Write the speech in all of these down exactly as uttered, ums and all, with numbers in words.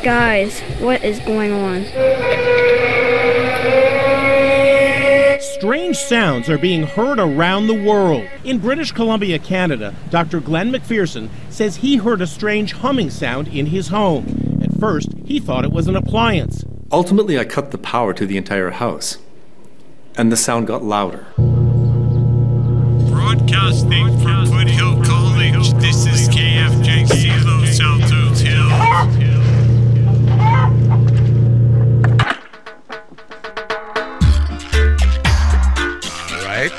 Guys, what is going on? Strange sounds are being heard around the world. In British Columbia, Canada, Doctor Glenn McPherson says he heard a strange humming sound in his home. At first, he thought it was an appliance. Ultimately, I cut the power to the entire house, and the sound got louder. Broadcasting from Foothill College, this is K F J C Los Altos Hills. All right.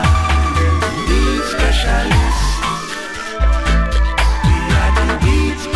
Specialist. We are the weed specialists.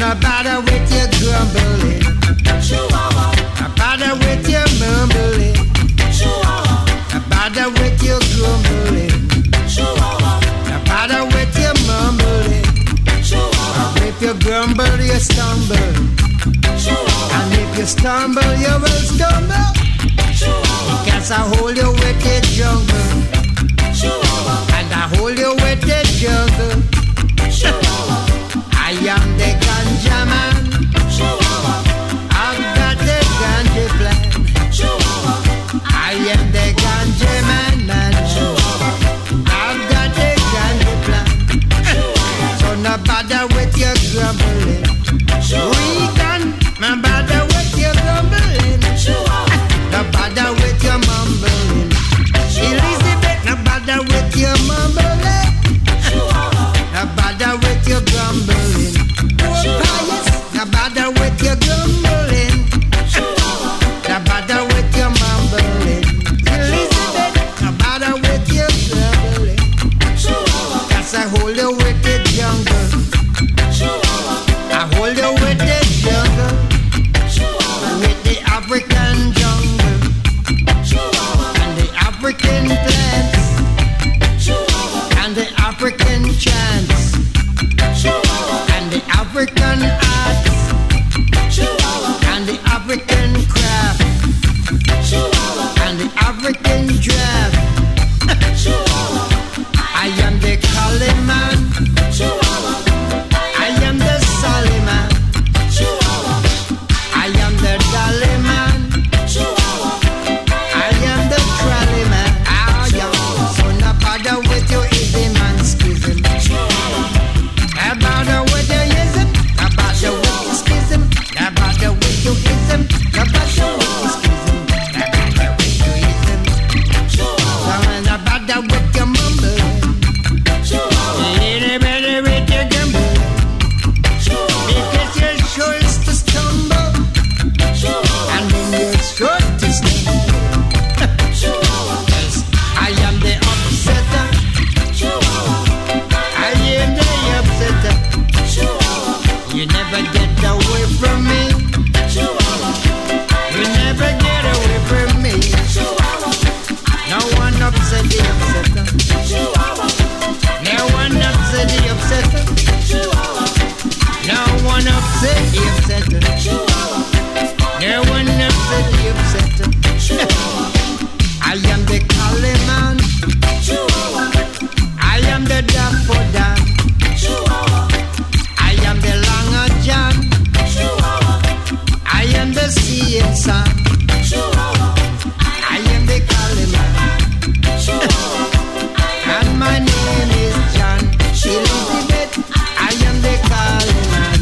no bother with your grumbling. No bother with your mumbling. No bother with your grumbling. No bother with your mumbling. If you grumble, you stumble. And if you stumble, you will stumble. Because I hold you with the jungle. And I hold you with the jungle. I am the ganja man. I've got the ganja plan. I am the ganja man, man. I've got the ganja plan. So no bother with your grumbling. Regan, no bother with your grumbling. No bother with your mumbling. Elizabeth, no bother with your mumbling. No bother with your grumbling. Pious, no bother with your grumbling. No bother with your mumbling. Elizabeth, no bother with your grumbling. Cause I hold you with the jungle. I hold you with the jungle. With the African jungle. And the African plants. And the African chants. And the African arts. And the African craft. And the African draft. I am the Kaliman. I am the Soliman. I am the Dolly man. I am the Trolley man. I am. So no bother with your ism and schism. No bother with your ism. No bother with your schism. No bother with your ism. No bother with your schism. No bother with your ism. No bother with your mumbling. Anybody with your gumbo. Because you're sure to stumble. And then you're sure to stumble. Yes, I am the upsetter. I am the upsetter. You never get away from me. You never get away from me. No one upset the upsetter. No one upset the upsetter. No one upset the upsetter. No one upset the upsetter. I am the Kaliman. I am the Daffodil. I am the Langer John. I am the Seeing Sun. I am the Kaliman. And my name is John Elizabeth. I am the Kaliman.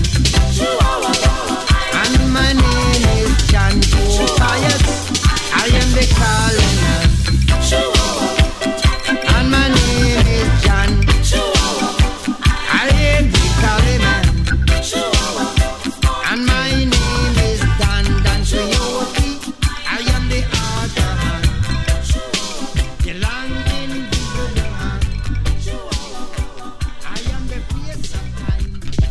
And my name is John Pius. I am the Kaliman. And my name is John. I am the Kaliman. And my name is Dan Dan Coyote. I am the other man. The long invisible man. I am the fierce of time.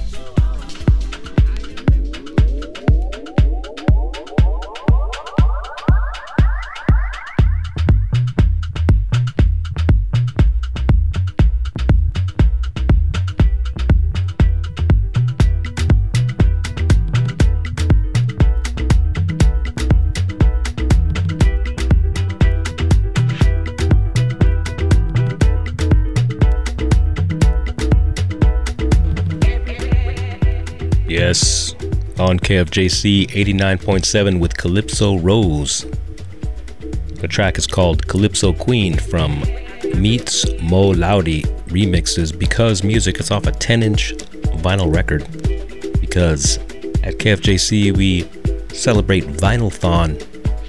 Yes, on K F J C eighty-nine point seven with Calypso Rose. The track is called Calypso Queen from Meets Mo Loudy Remixes because music is off a ten inch vinyl record. Because at K F J C we celebrate Vinyl-thon.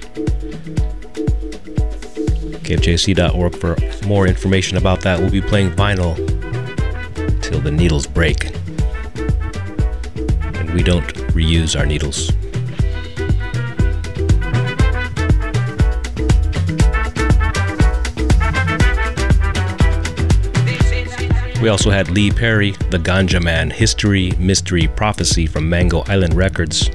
K F J C dot org for more information about that. We'll be playing vinyl till the needles break. And we don't reuse our needles. We We also had Lee Perry, The Ganja Man, History, Mystery, Prophecy from Mango Island Records.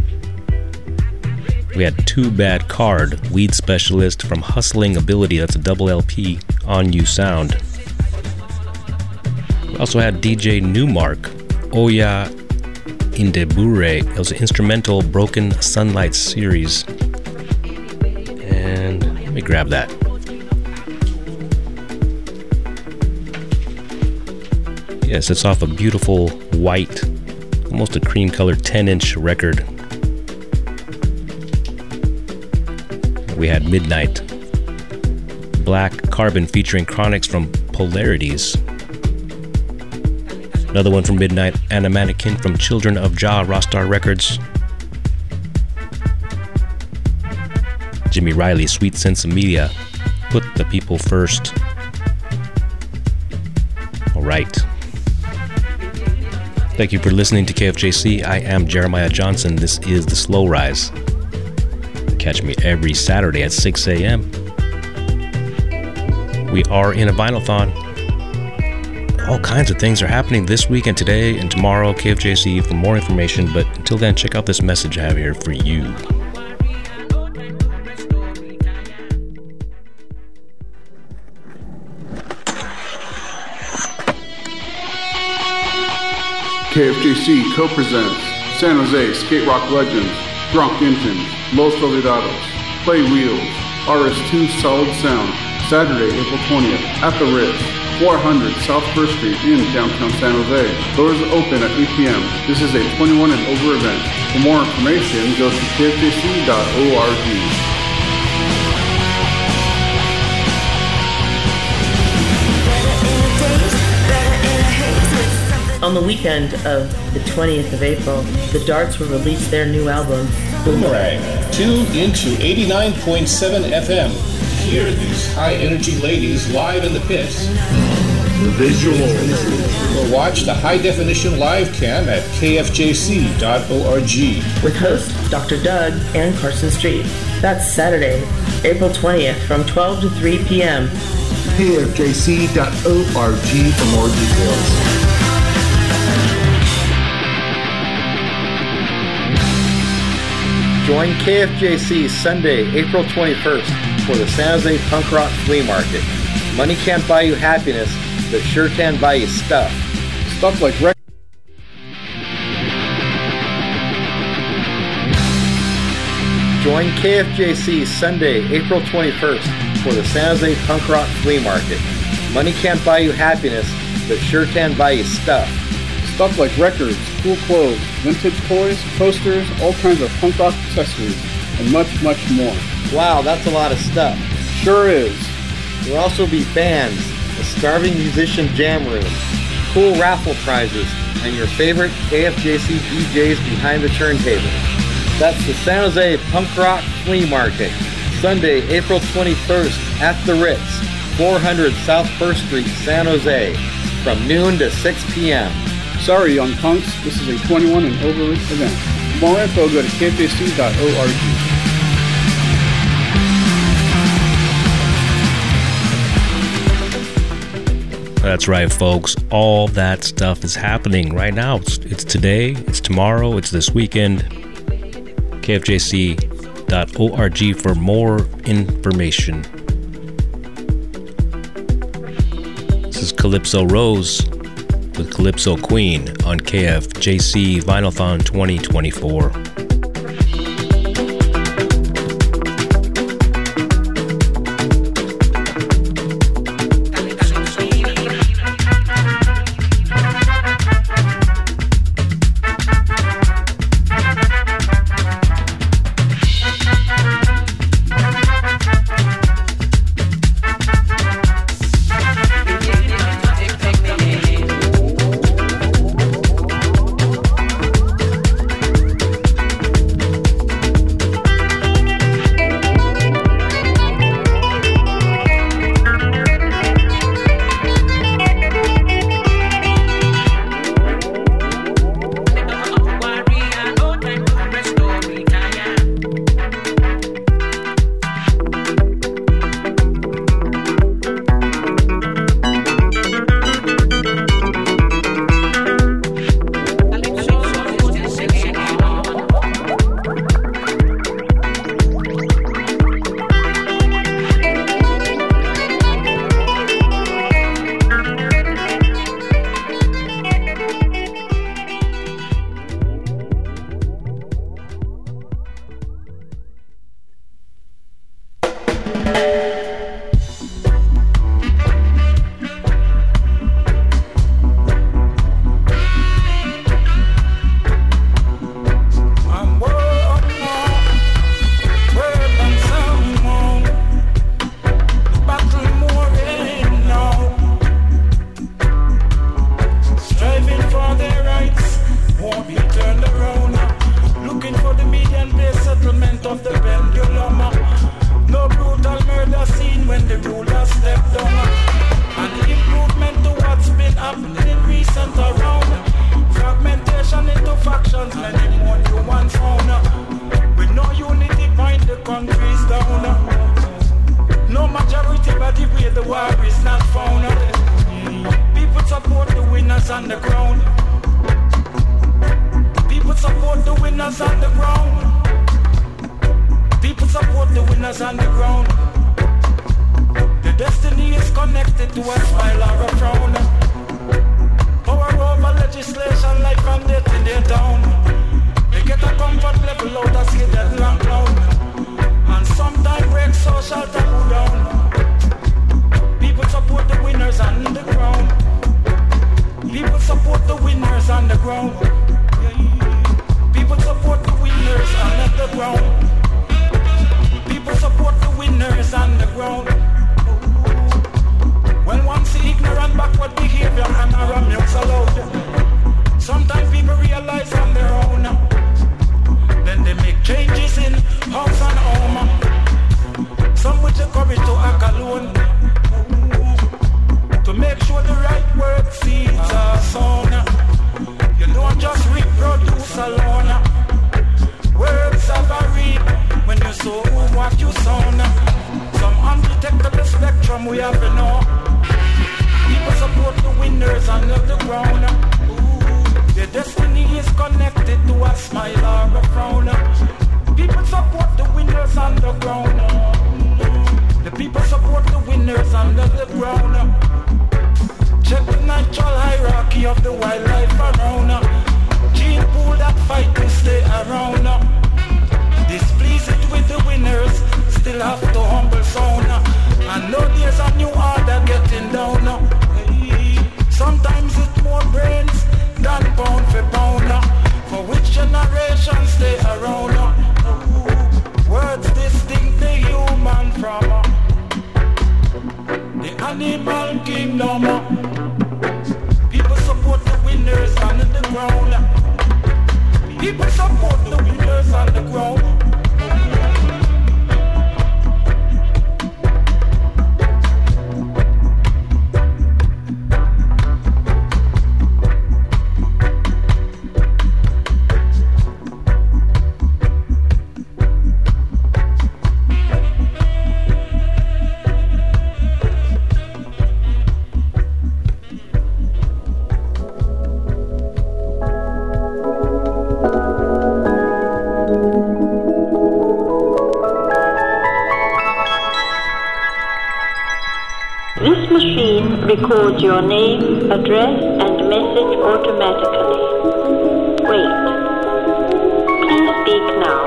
We had Too Bad Card, Weed Specialist from Hustling Ability, that's a double L P, On You Sound. We also had D J Newmark, Oya Indebure, it was an instrumental Broken Sunlight series. And let me grab that. Yes, it's off a beautiful white, almost a cream colored ten inch record. We had Midnight, Black Carbon featuring Chronics from Polarities. Another one from Midnight, Anna Mannequin from Children of Jah, Rostar Records. Jimmy Riley, Sweet Sense of Media, Put the People First. All right. Thank you for listening to K F J C. I am Jeremiah Johnson. This is The Slow Rise. Catch me every Saturday at six a.m. We are in a Vinyl-thon. All kinds of things are happening this week and today and tomorrow. K F J C for more information. But until then, check out this message I have here for you. K F J C co-presents San Jose Skate Rock Legends, Drunk Engines, Los Olvidados, Play Wheels, R S two Solid Sound, Saturday, April twentieth, at the Ritz, four hundred South First Street in downtown San Jose. Doors open at eight p.m. This is a twenty-one and over event. For more information, go to K F J C dot org. On the weekend of the twentieth of April, the Darts will release their new album, Boomerang. Tune into eighty-nine point seven F M. Hear these high-energy ladies live in the pits. The visual. Or watch the high-definition live cam at K F J C dot org. With host Doctor Doug and Carson Street. That's Saturday, April twentieth from twelve to three p.m. K F J C dot org for more details. Join K F J C Sunday, April twenty-first for the San Jose Punk Rock Flea Market. Money can't buy you happiness, but sure can buy you stuff. Stuff like records. Join K F J C Sunday, April twenty-first for the San Jose Punk Rock Flea Market. Money can't buy you happiness, but sure can buy you stuff. Stuff like records, cool clothes, vintage toys, posters, all kinds of punk rock accessories, and much, much more. Wow, that's a lot of stuff. Sure is. There'll also be bands, a starving musician jam room, cool raffle prizes, and your favorite K F J C D Js behind the turntable. That's the San Jose Punk Rock Flea Market, Sunday, April twenty-first at the Ritz, four hundred South First Street, San Jose, from noon to six p.m. Sorry, young punks, this is a twenty-one and over event. For more info, go to K F J C dot org. That's right, folks. All that stuff is happening right now. It's, it's today, it's tomorrow, it's this weekend. K F J C dot org for more information. This is Calypso Rose with Calypso Queen on K F J C Vinyl-thon twenty twenty-four. winners on the ground. People support the winners on the ground. The destiny is connected to a smile or a frown. Power over legislation, life and death in their town. They get a comfort level out of skid and long clown. And sometimes break social taboo down. People support the winners on the ground. People support the winners on the ground. People support the winners on the ground. People support the winners on the ground. When one see ignorant backward behavior and a rambles allowed, sometimes people realize on their own. Then they make changes in house and home. Some with the courage to act alone, to make sure the right word seeds are sown. You don't just reproduce alone. Words have a reap when you sow what you sown. Some undetectable spectrum we have to know. People support the winners under the ground. Their destiny is connected to a smile or a frown. People support the winners on the ground. The people support the winners under the ground. Check the natural hierarchy of the wildlife around. Gene pool that fight to stay around. Displease it with the winners, still have to humble sound. And know there's a new order getting down. Sometimes it's more brains than pound for pound. For which generation stay around? Words distinct the human from the animal kingdom. People support the winners on the ground. People support the winners on the ground. Record your name, address, and message automatically. Wait. Please speak now.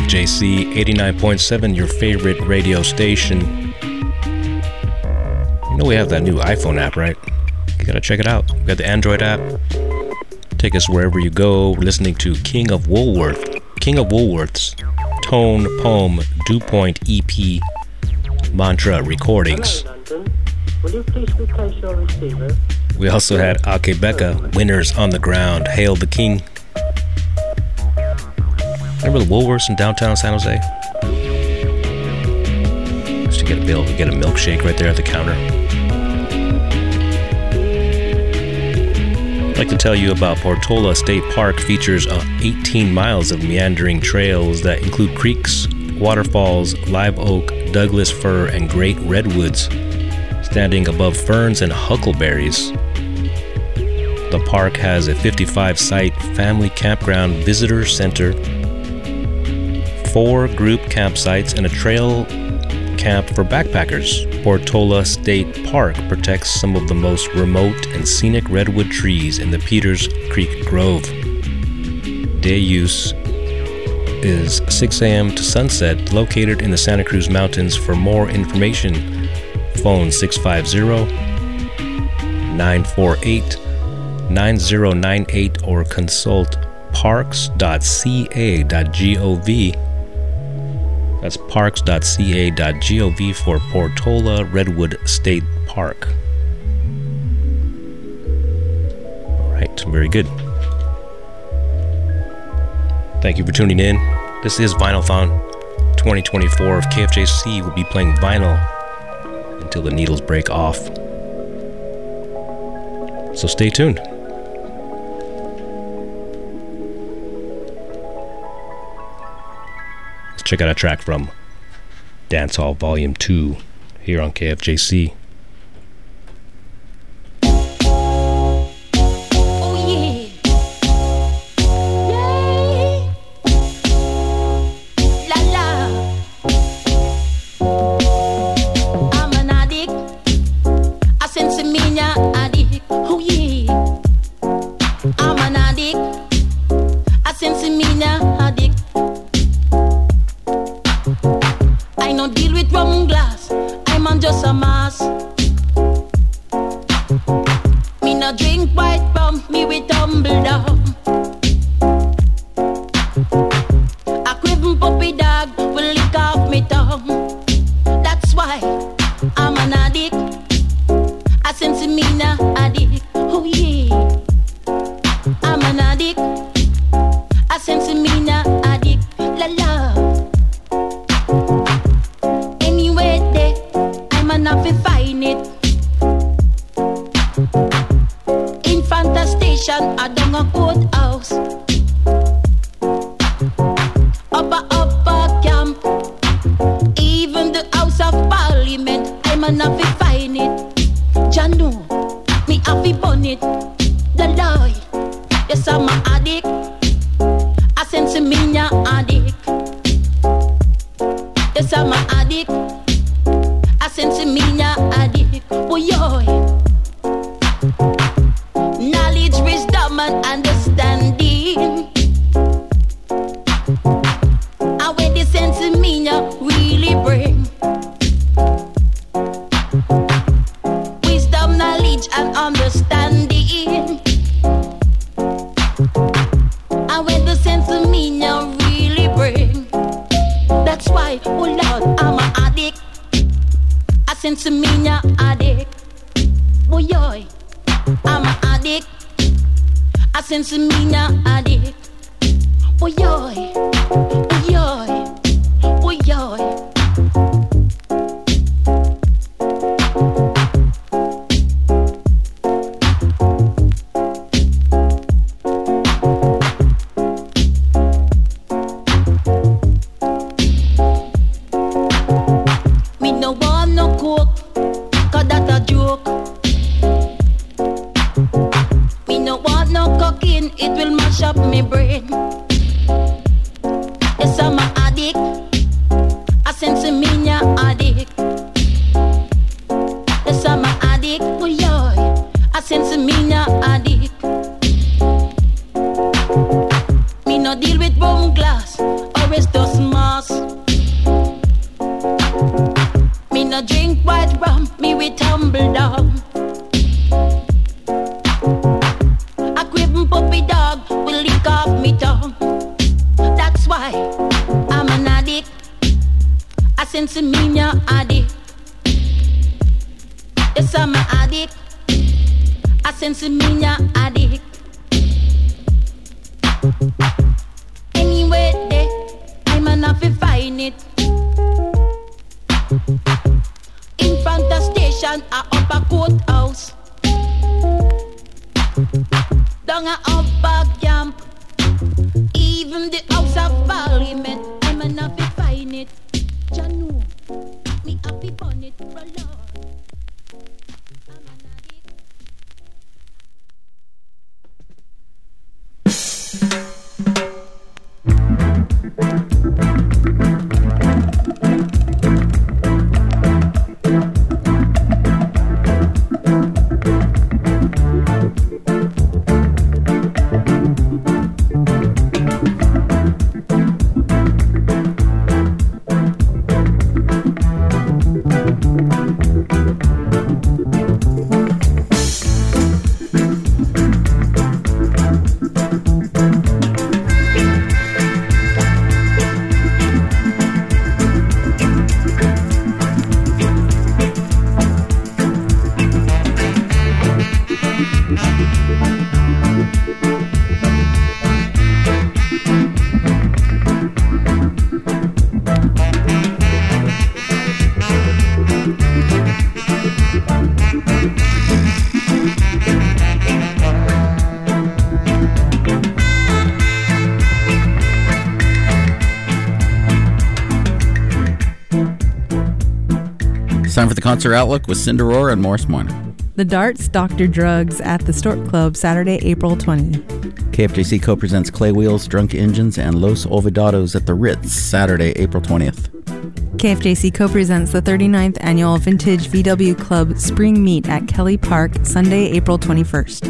F J C eighty-nine point seven, your favorite radio station. You know we have that new iPhone app, right? You gotta check it out. We got the Android app. Take us wherever you go. We're listening to King of Woolworth. King of Woolworth's Tone Poem Dew Point E P Mantra Recordings. Hello, London. Will you please replace your receiver? We also had Akebeka, Winners on the Ground, Hail the King. Remember the Woolworths in downtown San Jose? Just to get a bill, get a milkshake right there at the counter. I'd like to tell you about Portola State Park. Features uh, eighteen miles of meandering trails that include creeks, waterfalls, live oak, Douglas fir, and great redwoods, standing above ferns and huckleberries. The park has a fifty-five site family campground visitor center, four group campsites, and a trail camp for backpackers. Portola State Park protects some of the most remote and scenic redwood trees in the Peters Creek Grove. Day use is six a.m. to sunset, located in the Santa Cruz Mountains. For more information, phone six five zero, nine four eight, nine zero nine eight or consult parks dot c a dot gov. That's parks dot c a dot gov for Portola Redwood State Park. All right, very good. Thank you for tuning in. This is Vinylthon twenty twenty-four of K F J C. We'll be playing vinyl until the needles break off. So stay tuned. Let's check out a track from Dancehall Volume two here on K F J C. It will mash up my brain. Yes, I'm an addict. no drink white rum, me we tumble down. A cribbin' puppy dog will lick off me tongue. That's why I'm an addict. I sense me ya addict. Yes, I'm an addict. I sense me ya addict. Anyway, day, I'm enough to find it. In front of station, a upper courthouse. Down a upper camp. Even the House of Parliament, I'm enough to find it. Janu, me happy bonnet, Lord. Time for the Concert Outlook with Cinderora and Morris Minor. The Darts, Doctor Drugs at the Stork Club, Saturday, April twentieth. K F J C co-presents Clay Wheels, Drunk Engines, and Los Olvidados at the Ritz, Saturday, April twentieth. K F J C co-presents the thirty-ninth Annual Vintage V W Club Spring Meet at Kelly Park, Sunday, April twenty-first.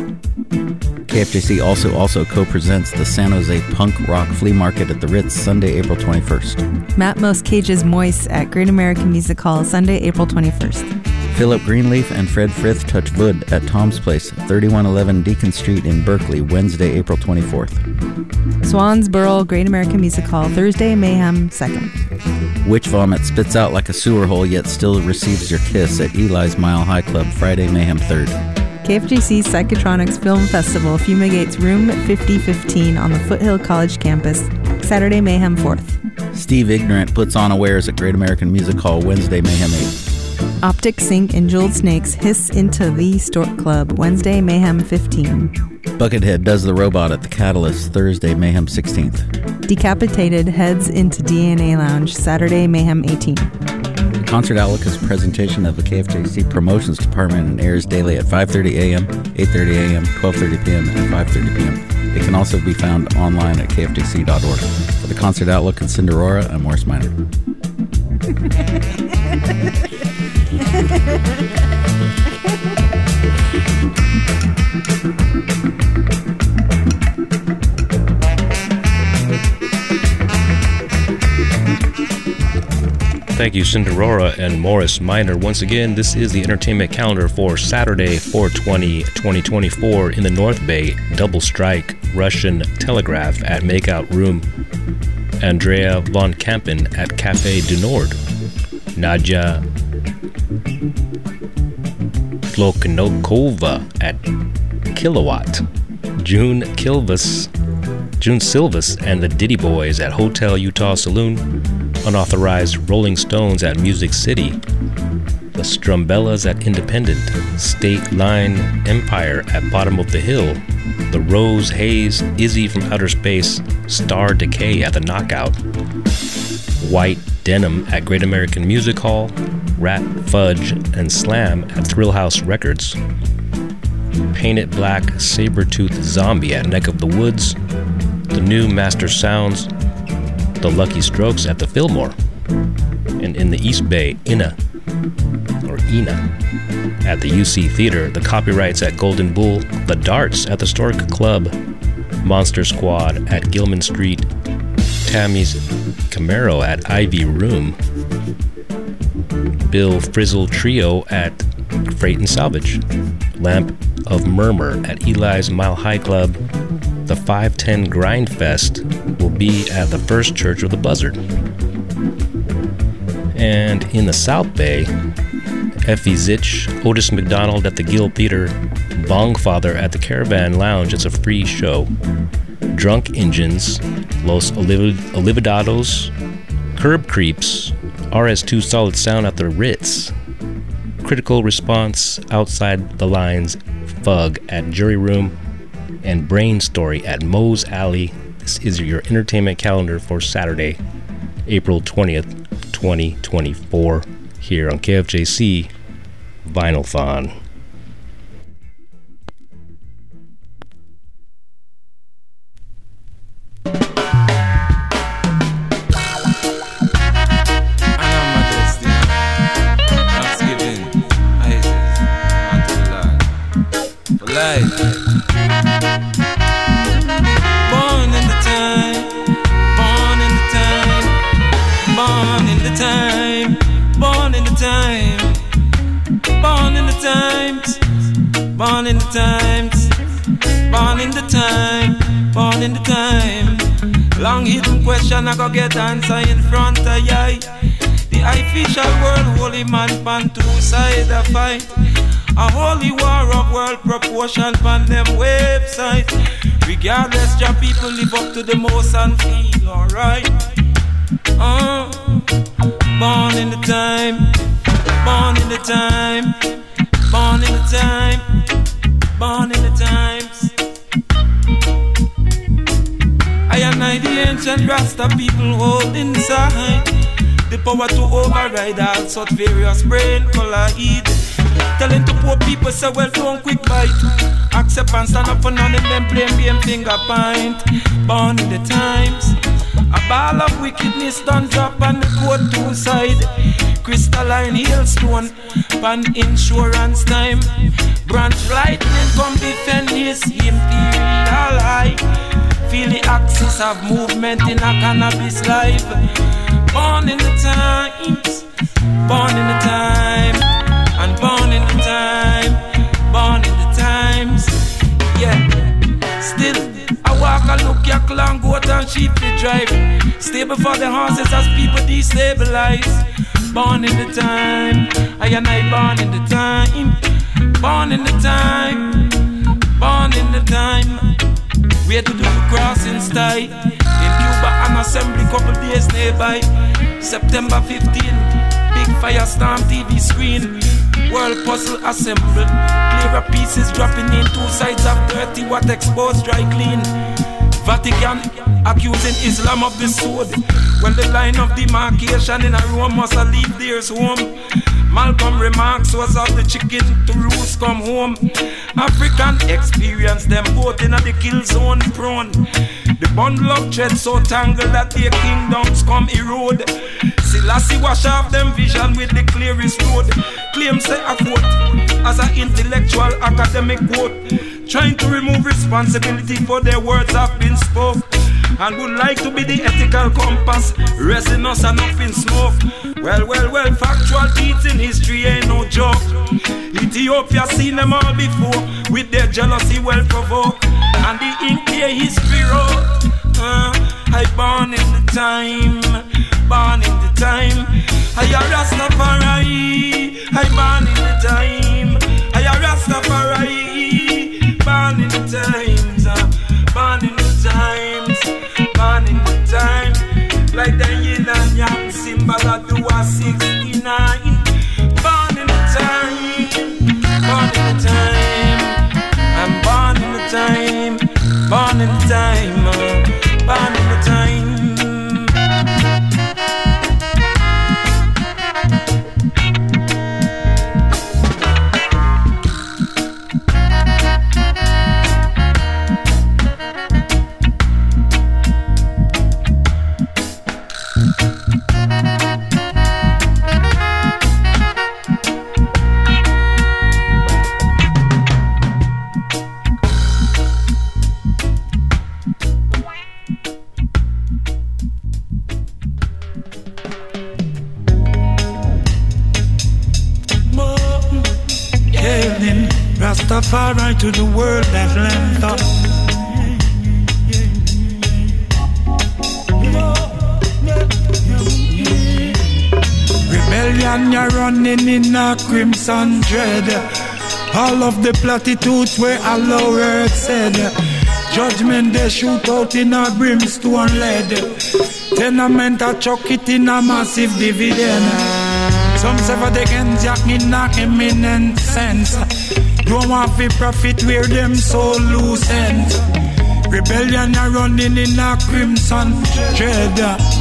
K F J C also also co-presents the San Jose Punk Rock Flea Market at the Ritz, Sunday, April twenty-first. Matmos Cage's Moist at Great American Music Hall, Sunday, April twenty-first. Philip Greenleaf and Fred Frith touch wood at Tom's Place, thirty-one eleven Deacon Street in Berkeley, Wednesday, April twenty-fourth. Swansboro Great American Music Hall, Thursday, Mayhem second. Witch Vomit spits out like a sewer hole yet still receives your kiss at Eli's Mile High Club, Friday, Mayhem third. K F J C Psychotronics Film Festival fumigates room fifty fifteen on the Foothill College campus, Saturday, Mayhem fourth. Steve Ignorant puts on Awares at Great American Music Hall, Wednesday, Mayhem eighth. Optic Sync and Jeweled Snakes hiss into the Stork Club, Wednesday, Mayhem fifteenth. Buckethead does the robot at the Catalyst, Thursday, Mayhem sixteenth. Decapitated heads into D N A Lounge, Saturday, Mayhem eighteenth. The Concert Outlook is a presentation of the K F J C Promotions Department and airs daily at five thirty a.m., eight thirty a.m., twelve thirty p.m., and five thirty p.m. It can also be found online at k f j c dot org. For the Concert Outlook and Cinderora, I'm Morris Minor. Thank you, Cinderora and Morris Minor. Once again, this is the entertainment calendar for Saturday, four twenty twenty twenty-four in the North Bay. Double Strike, Russian Telegraph at Makeout Room. Andrea von Kampen at Café du Nord. Nadja Loknokova at Kilowatt. June Kilvis, June Silvis and the Diddy Boys at Hotel Utah Saloon. Unauthorized Rolling Stones at Music City. The Strumbellas at Independent. State Line Empire at Bottom of the Hill. The Rose Haze Izzy from Outer Space. Star Decay at the Knockout. White Denim at Great American Music Hall. Rat Fudge and Slam at Thrill House Records. Painted Black Sabertooth Zombie at Neck of the Woods. The New Master Sounds. The Lucky Strokes at the Fillmore. And in the East Bay, Ina, or Ina, at the U C Theater. The Copyrights at Golden Bull. The Darts at the Stork Club. Monster Squad at Gilman Street. Tammy's Camaro at Ivy Room. Bill Frizzle Trio at Freight and Salvage. Lamp of Murmur at Eli's Mile High Club. The five ten Grind Fest will be at the First Church of the Buzzard. And in the South Bay, Effie Zich, Otis McDonald at the Gil Peter, Bongfather at the Caravan Lounge. It's a free show. Drunk Engines, Los Oliv- Olividados, Curb Creeps, R S two Solid Sound at the Ritz, Critical Response, Outside the Lines, Fug at Jury Room, and Brain Story at Moe's Alley. This is your entertainment calendar for Saturday, April twentieth, twenty twenty-four, here on K F J C Vinylthon. Life. Born in the time, born in the time, born in the time, born in the time, born in the times, born in the times, born in the time, born in the time. Long hidden question I go get answer in front of ya. The official world holy man pan two side a fight. A holy war of world proportion on them website. Regardless, your people live up to the most and feel alright. Uh, born in the time, born in the time, born in the time, born in the times. I and I, the ancient Rasta people hold inside the power to override all such various brain color heat. Telling to poor people say, well, don't quick bite. Accept and stand up for none of them blame game finger point. Born in the times, a ball of wickedness done drop on the court two side. Crystalline hailstone, pan insurance time. Branch lightning come defend his imperial high. Feel the axis of movement in a cannabis life. Born in the times, born in the time. And born in the time, born in the times, yeah. Still, I walk and look your clan, goat and sheep to drive. Stay before the horses as people destabilize. Born in the time, I and I born in the time, born in the time, born in the time. Where to do the crossing style. In Cuba, an assembly couple days nearby. September fifteenth, big firestorm T V screen. World puzzle assembled. Clearer pieces dropping in two sides of thirty watt exposed dry clean. Vatican accusing Islam of the sword. When the line of demarcation in a Rome must leave theirs home. Malcolm remarks was of the chicken to roost come home. African experience them both in a the kill zone prone. The bundle of thread so tangled that their kingdoms come erode. Selassie wash off them vision with the clearest road. Claim say a quote as an intellectual academic quote. Trying to remove responsibility for their words have been spoke. And would like to be the ethical compass, resting us enough in smoke. Well, well, well, factual deeds in history ain't no joke. Ethiopia seen them all before, with their jealousy well provoked. And the ink their history wrote. Uh, I born in the time, born in the time. I a Rastafari, I born in the time. I a Rastafari, born in the times, uh, born in the times, born in the time. Like the yin and yang symbol of the war sixty-nine. Born in the time, born in the time. I'm born in the time, born in the time, uh, born in the time. Rastafari to the world that lent us. Rebellion, you're running in a crimson dread. All of the platitudes where Allah word said. Judgment they shoot out in a brimstone lead. Tenement a chuck it in a massive dividend. Some sever the ends in a eminent sense. Don't want to profit where them so loose ends. Rebellion are running in a crimson dread.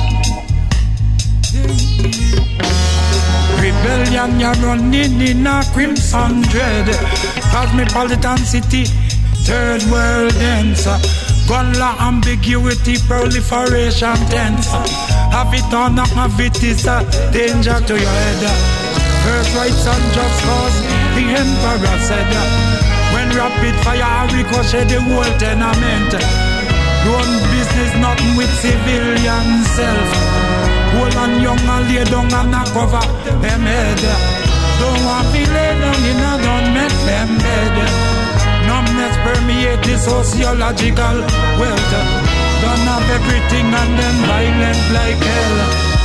Rebellion you're running in a crimson dread. Cosmopolitan city, third world ends. Gun law ambiguity, proliferation tense. Have it or not have it is a danger to your head. First rights and just cause, the emperor said. When rapid fire ricochet the whole tenement. Run business nothing with civilian self. Hold on young and lay down and a cover them head. Don't want to lay down in a don't make them dead. Numbness permeate the sociological wealth. Don't have everything and them violent like hell.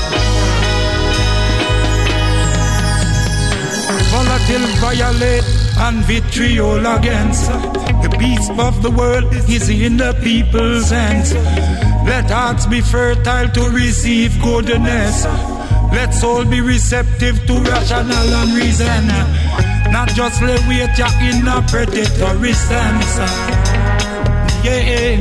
Volatile violate and vitriol against. The peace of the world is in the people's hands. Let hearts be fertile to receive goodness. Let soul be receptive to rational and reason. Not just lay wait ya in a predatory sense. Yeah,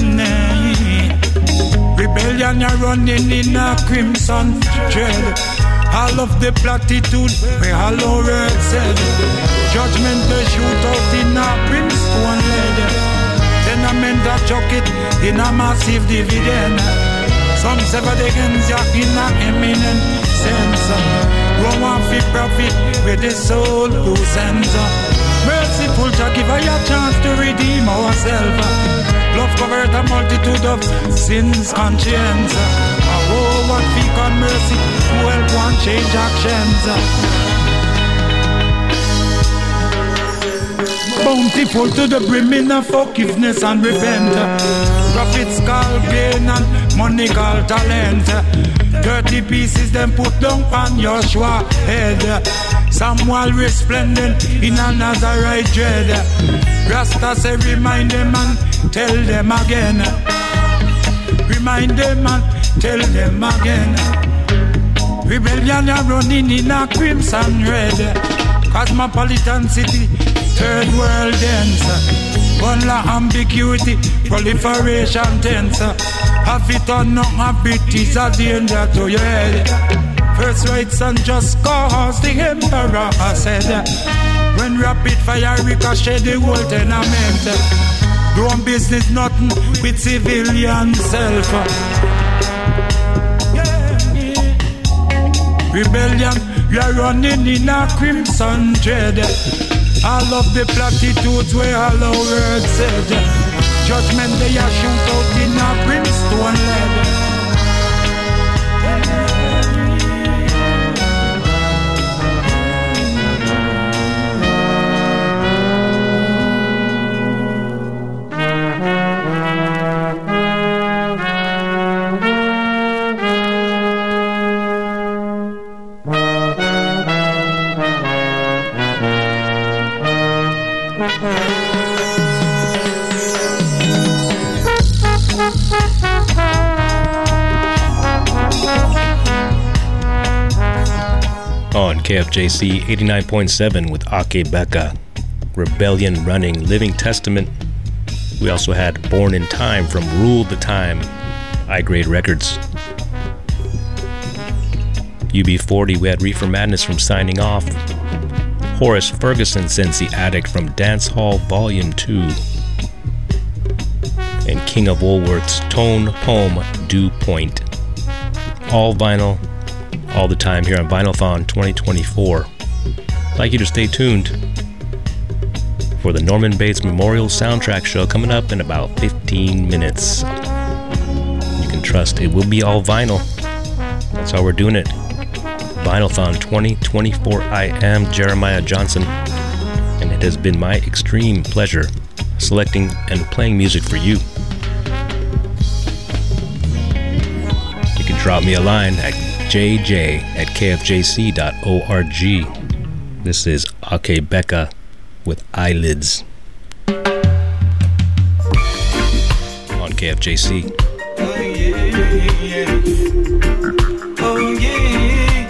rebellion you're running in a crimson dread. All of the platitude where hollow word said. Judgment they shoot out in a brimstone lead. Tenement a chuck it in a massive dividend. Some sever the ends ya in a eminent sense. Don't want to profit with the soul who sends. Merciful to give us a chance to redeem ourselves. Love covered a multitude of sins conscience. Oh, what we can mercy to help one change actions. Bountiful to the brimming of forgiveness and repent. Profits call gain and money call talent. Thirty pieces them put down on Joshua head. Samuel resplendent in a Nazarite dread. Rasta say remind them and tell them again. Remind them and tell them again. Rebellion are running in a crimson red. Cosmopolitan city, third world dance. One la ambiguity, proliferation tense. Have it or not have it is a danger to your head. First rights and just cause, the emperor said. When rapid fire ricochet the whole tenement. Doing business nothing with civilian self. Rebellion, you're running in a crimson dread. All of the platitudes where all our words said. Judgment they are shoot out in a brimstone lead. On K F J C eighty-nine point seven with Ake Becca, Rebellion Running, Living Testament. We also had Born in Time from Rule the Time, I-Grade Records. U B forty, we had Reefer Madness from Signing Off. Horace Ferguson sends the Addict from Dance Hall Volume two. And King of Woolworth's Tone Poem Dew Point. All vinyl, all the time here on Vinylthon twenty twenty-four. I'd like you to stay tuned for the Norman Bates Memorial Soundtrack Show coming up in about fifteen minutes. You can trust it will be all vinyl. That's how we're doing it. Vinylthon twenty twenty-four. I am Jeremiah Johnson, and it has been my extreme pleasure selecting and playing music for you. You can drop me a line at j j at k f j c dot org. This is Ake Becca with Eyelids on K F J C. Oh yeah, yeah. Oh yeah,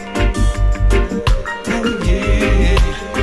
oh yeah.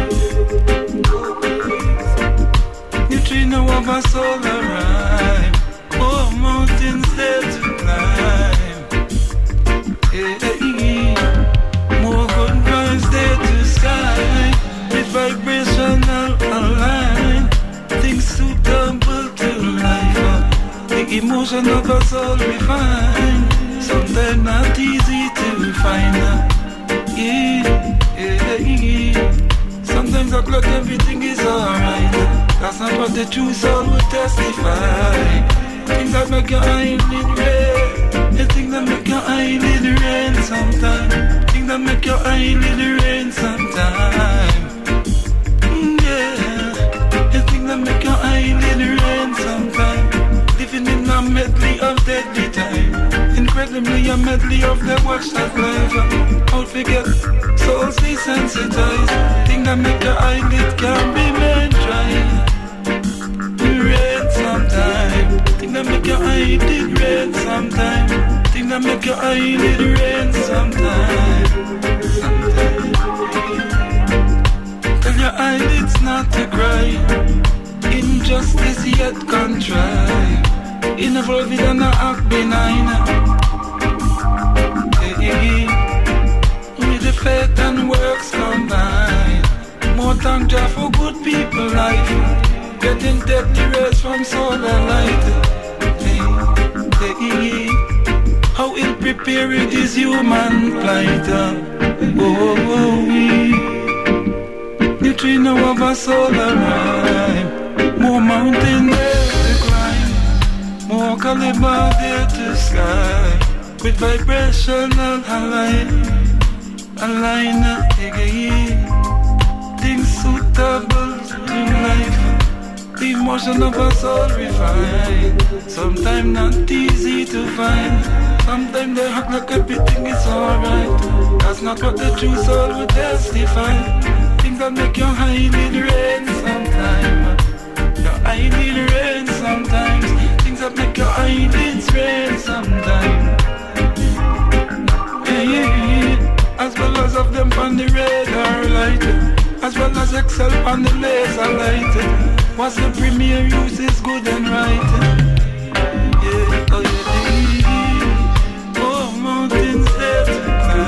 Neutrino of a solar rhyme. Oh, mountains there to climb. Yeah, more good vibes there to sky. With vibrational align. Things suitable to life. The emotion of us all refined. Sometimes not easy to find. Yeah, yeah, yeah. Sometimes I look everything is alright. That's not what the true soul will testify. Things that make your eyelid red. The things that make your eyelid rain sometime. Things that make your eyelid rain sometime. Mm, yeah. The things that make your eyelid rain sometime. Living in a medley of deadly time. Incredibly a medley of the watch that life. Don't forget, souls desensitized. Thing that make your eyelid can be made dry. Rain sometime. Thing that make your eyelid rain sometime. Thing that make your eyelid rain sometime. Sometime. Tell your eyelids not to cry. Injustice yet contrived. Involved in a act benign. Hey, with the faith and works combined. More thank Jah for good people life. Getting deadly rays from solar light. Hey, hey, how ill prepared is human plight. Oh, oh, we neutrino of a solar rhyme. More mountain there to climb. More caliber there to sky. With vibrational align. Align, again. Things suitable to life. The emotion of us all refined. Sometimes not easy to find. Sometimes they act like everything is alright. That's not what the true soul will testify. Things that make your eyelid rain sometime. Your eyelid rain sometimes. Things that make your eyelids rain sometimes. Hey, hey, hey. As well as of them on the radar light. As well as excel on the laser light. What's the premier use is good and right. Yeah, oh yeah. Oh, mountains there to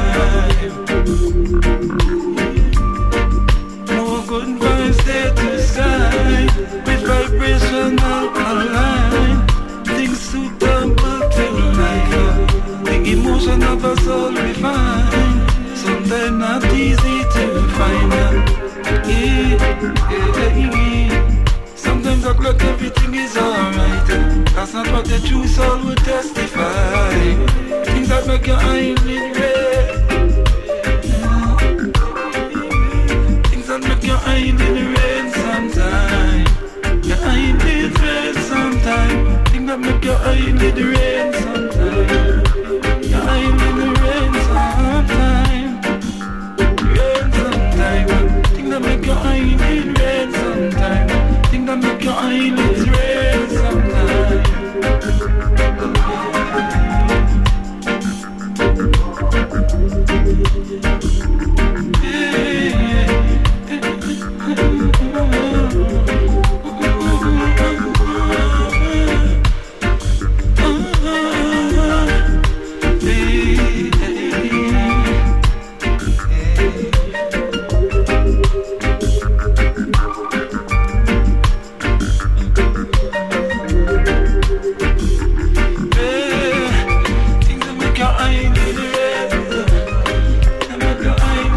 climb. More good vibes there to sky. With vibrational align. Things suitable to life. The emotion of us all refined. Sometimes not easy to find. Yeah, yeah, yeah. Sometimes I look everything is alright. That's not what the true soul will testify. Things that make your eyelid red. Things that make your eyelid red sometime. Your eyelid red sometime. Things that make your eyelid red sometime. Your eyelid red sometime. Red sometime. Things that make your eyelid red sometime. Things that make your eyelids red sometime. Things that make your eyelid red. That make your eyelid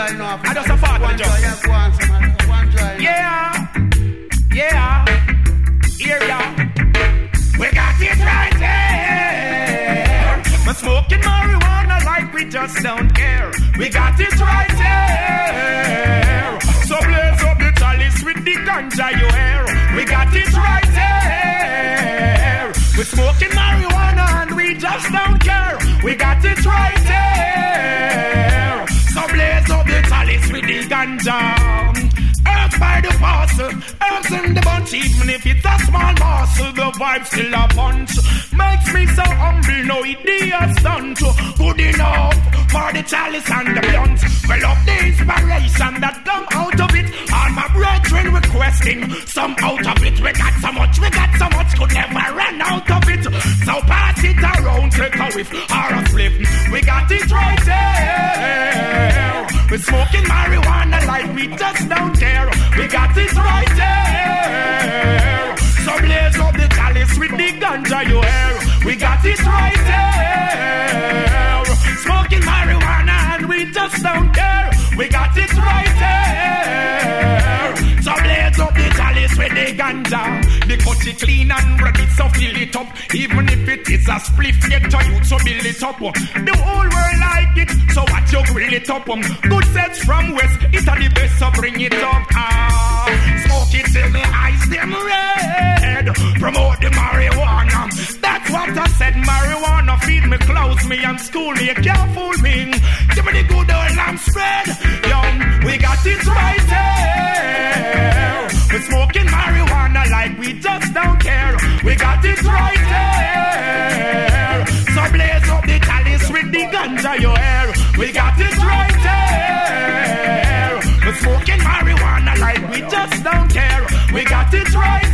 I just a part of the job. Yeah, yeah, here ya. We got it right there. We're smoking marijuana like we just don't care. We got it right there. So blaze up the chalice with the ganja you hear. We got it right there. We're smoking marijuana and we just don't care. We got it right there. So blaze up the chalice with the ganja. Earth by the parcel, herbs in the bunch. Even if it's a small morsel, the vibe still a punch. Makes me so humble, no idiot stunt. Good enough for the chalice and the blunt. Well up the inspiration that come out of it. All my brethren requesting some out of it. We got so much, we got so much, could never run out of it. So pass it around, take a whiff or a flip. We got it right there. We're smoking marijuana like we just don't care. We got it right there. So blaze up the chalice with the ganja you hear. We got it right there. Smoking marijuana and we just don't care. We got it right there. So blaze up the chalice with the ganja. The cut it clean and ready, so fill it up. Even if it is a spliff, get to you, so build it up. The whole world like it, so watch you grill it up. Good sets from west, it's a the best, so bring it up. Ah, smoke it till the eyes them red. Promote the marijuana. That's what I said. Marijuana feed me, clothes me, and school me. You can't fool me. Give me the good old lamb spread. Yo, we got it right there. We're smoking marijuana like we just don't care. We got it right there. So blaze up the chalice with the ganja you hear. We got it right there. We're smoking marijuana like we just don't care. We got it right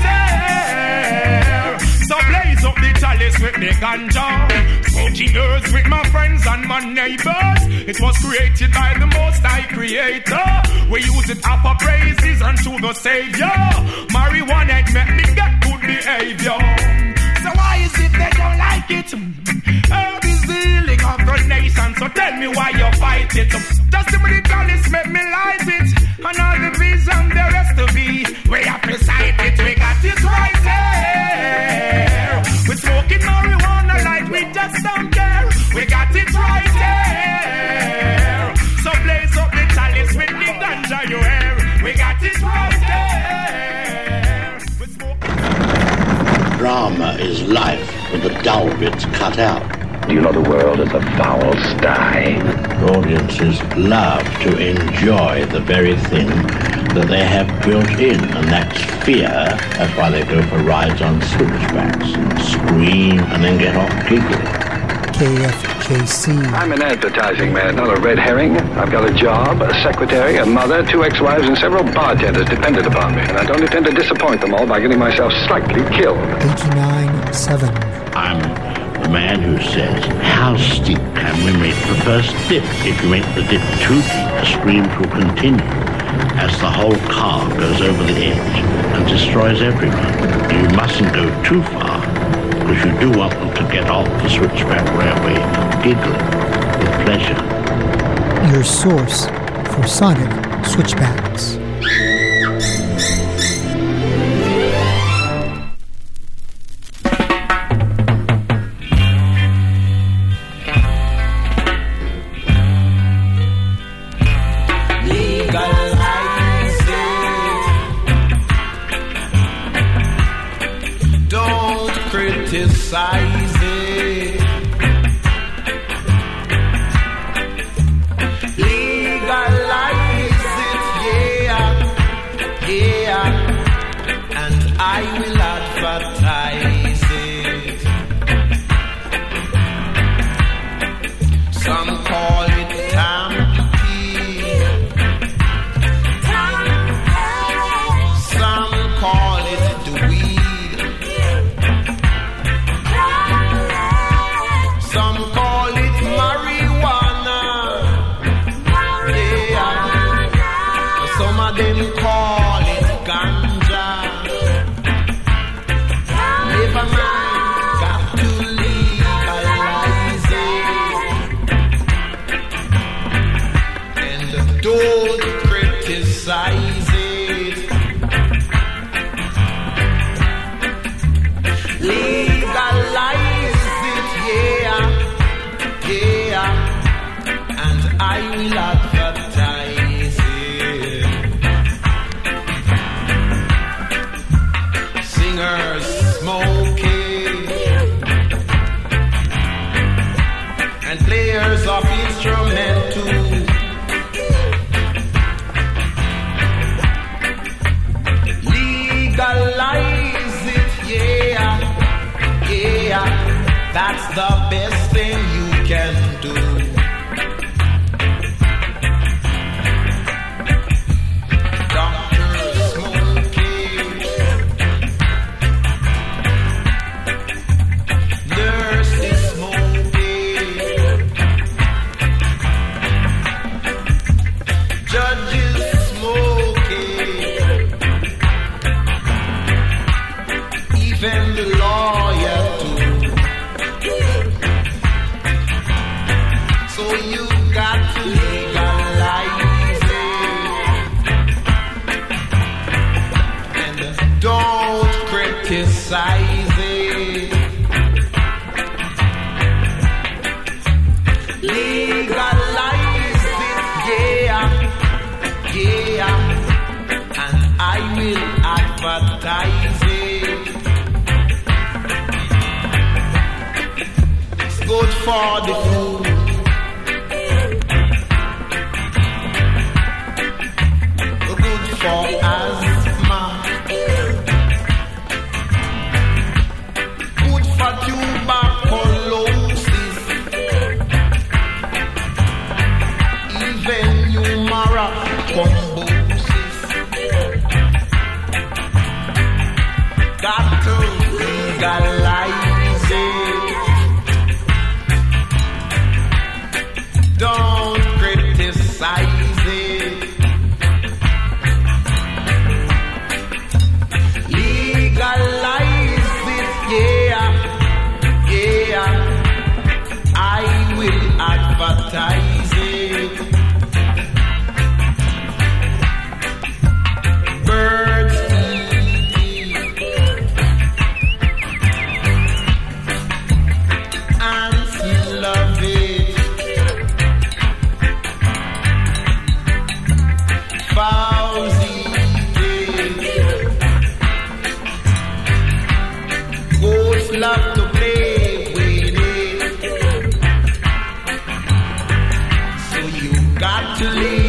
there. So blaze up the chalice with the ganja. Smoking earth with my friends and my neighbors. It was created by the Most High Creator. We use it up for praises unto the Savior. Marijuana it make me get good behavior. So why is it they don't like it? Herb is the healing of the nation. So tell me why you fight it. Just give me the chalice, make me light it. And all the vision the rest of me. We have to sight it, we got it right there. We're smoking marijuana like we just don't care. We got it right there. So blaze up the chalice with the ganja you hear. We got it right there. We're smoking. Drama is life with the dull bits cut out. You know the world is a foul sty. Audiences love to enjoy the very thing that they have built in, and that's fear. That's why they go for rides on switchbacks and scream and then get off giggling. K F J C. I'm an advertising man, not a red herring. I've got a job, a secretary, a mother, two ex-wives, and several bartenders dependent upon me. And I don't intend to disappoint them all by getting myself slightly killed. eighty-nine seven. I'm the man who says, how steep can we make the first dip? If you make the dip too deep, the screams will continue as the whole car goes over the edge and destroys everyone. You mustn't go too far, because you do want them to get off the switchback railway giggling with pleasure. Your source for sonic switchbacks. Criticize it. Legalize it, yeah, yeah. And I will advertise it. Some call it tampy. Some call it the weed. Them call it ganja. don't criticize it. Legalize it, yeah, yeah, and I will advertise it. Singers smoking and players of instrumental. Legalize it, yeah, yeah, that's the best thing you can do. Doctors smoking, nurses smoking, judges smoking, even the lawyer too. So you got to legalize it and don't criticize it. Legalize it, yeah, yeah, and I will advertise it. It's good for the food. For asthma, good for tuberculosis, even humora combosis. Got to legalize it. Don't criticize it. Legalize it, yeah, yeah, I will advertise it. Birds eat it, ants love it, fowls eat it, goats love to play with it. So you got to leave.